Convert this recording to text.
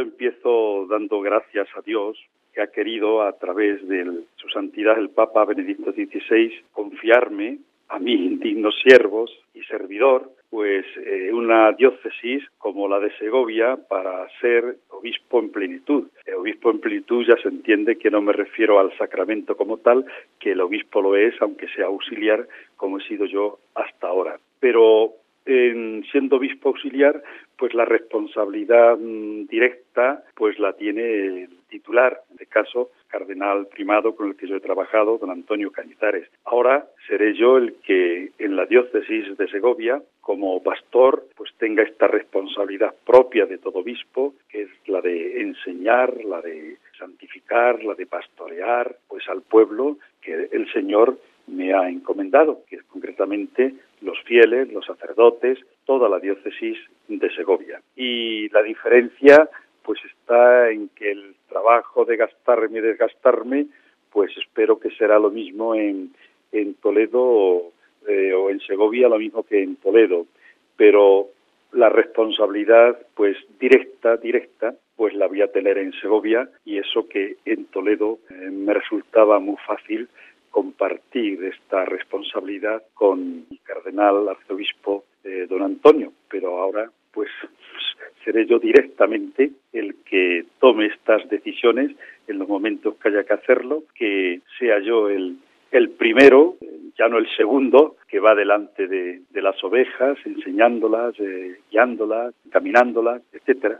empiezo dando gracias a Dios que ha querido, a través de su santidad el Papa Benedicto XVI, confiarme a mí, indignos siervos y servidor, pues una diócesis como la de Segovia para ser obispo en plenitud. El obispo en plenitud ya se entiende que no me refiero al sacramento como tal, que el obispo lo es, aunque sea auxiliar, como he sido yo hasta ahora. Pero siendo obispo auxiliar, pues la responsabilidad directa pues la tiene el titular, en este caso cardenal primado con el que yo he trabajado, don Antonio Cañizares. Ahora seré yo el que en la diócesis de Segovia, como pastor, pues tenga esta responsabilidad propia de todo obispo, que es la de enseñar, la de santificar, la de pastorear pues al pueblo que el Señor me ha encomendado, que es concretamente los fieles, los sacerdotes, toda la diócesis de Segovia. Y la diferencia pues está en que el trabajo de gastarme y desgastarme, pues espero que será lo mismo en Toledo o en Segovia, lo mismo que en Toledo, pero la responsabilidad pues directa, pues la voy a tener en Segovia, y eso que en Toledo me resultaba muy fácil compartir esta responsabilidad con el cardenal arzobispo don Antonio, pero ahora pues seré yo directamente el que tome estas decisiones en los momentos que haya que hacerlo, que sea yo el primero, ya no el segundo, que va delante de las ovejas, enseñándolas, guiándolas, caminándolas, etcétera.